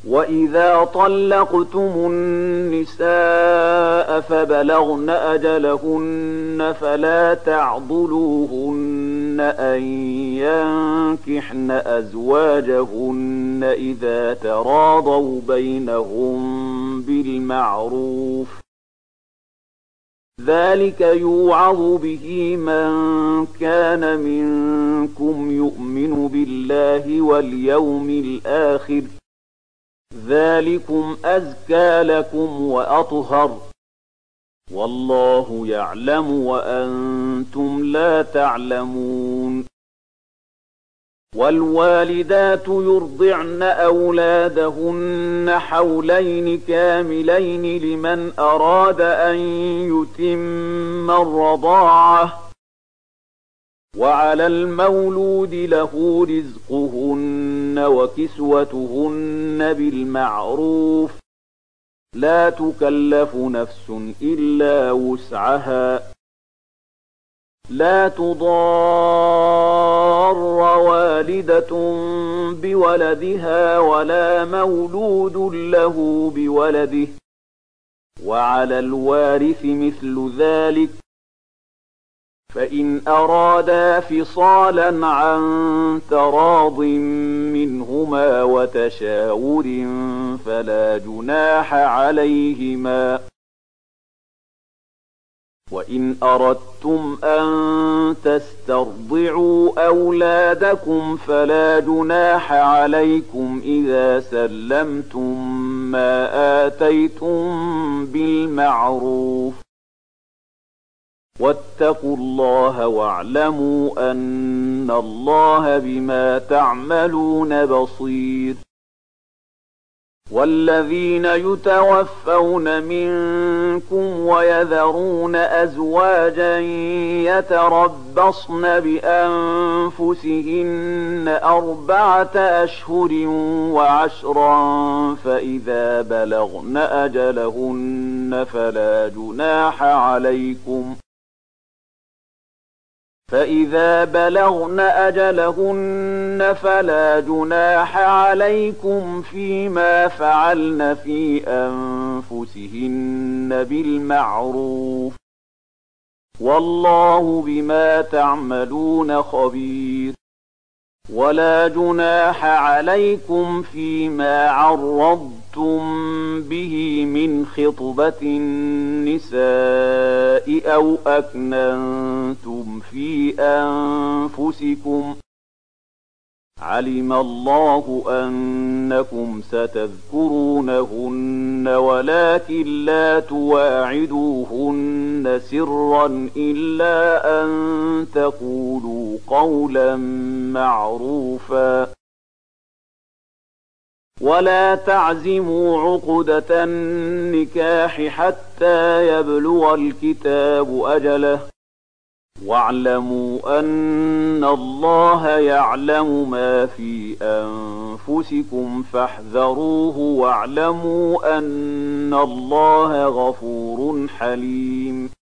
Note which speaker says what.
Speaker 1: وإذا طلقتم النساء فبلغن أجلهن فلا تعضلوهن أن ينكحن أزواجهن إذا تراضوا بينهم بالمعروف، ذلك يوعظ به من كان منكم يؤمن بالله واليوم الآخر، ذلكم أزكى لكم وأطهر، والله يعلم وأنتم لا تعلمون. والوالدات يرضعن أولادهن حولين كاملين لمن أراد أن يتم الرضاعة، وعلى المولود له رزقهن وكسوتهن بالمعروف، لا تكلف نفس إلا وسعها، لا تضار والدة بولدها ولا مولود له بولده، وعلى الوارث مثل ذلك، فإن أرادا فصالا عن تراض منهما وتشاور فلا جناح عليهما. وإن أردتم أن تسترضعوا أولادكم فلا جناح عليكم إذا سلمتم ما آتيتم بالمعروف، واتقوا الله واعلموا أن الله بما تعملون بصير. والذين يتوفون منكم ويذرون أزواجا يتربصن بأنفسهن 4 أشهر و10، فإذا بلغن أجلهن فلا جناح عليكم فيما فعلن في أنفسهن بالمعروف، والله بما تعملون خبير. ولا جناح عليكم فيما عرضتم به من خطبة النساء أو أكننتم في أنفسكم، علم الله أنكم ستذكرونهن ولكن لا تواعدوهن سرا إلا أن تقولوا قولا معروفا. ولا تعزموا عقدة النكاح حتى يبلغ الكتاب أجله، واعلموا أن الله يعلم ما في أنفسكم فاحذروه، واعلموا أن الله غفور حليم.